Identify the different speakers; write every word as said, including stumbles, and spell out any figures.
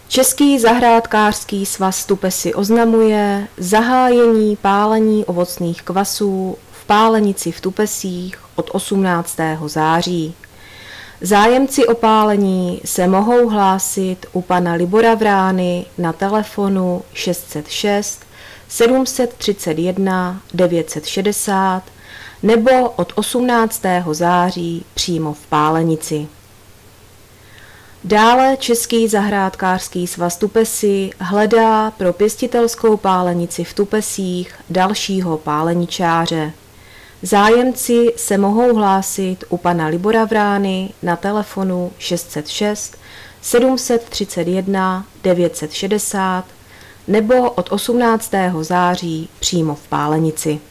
Speaker 1: Český zahrádkářský svaz Tupesy oznamuje zahájení pálení ovocných kvasů v Pálenici v Tupesích od osmnáctého září. Zájemci o pálení se mohou hlásit u pana Libora Vrány na telefonu šest set šest sedm set třicet jedna devět set šedesát nebo od osmnáctého září přímo v Pálenici. Dále Český zahrádkářský svaz Tupesy hledá pro pěstitelskou pálenici v Tupesích dalšího páleničáře. Zájemci se mohou hlásit u pana Libora Vrány na telefonu šest set šest sedm set třicet jedna devět set šedesát nebo od osmnáctého září přímo v Pálenici.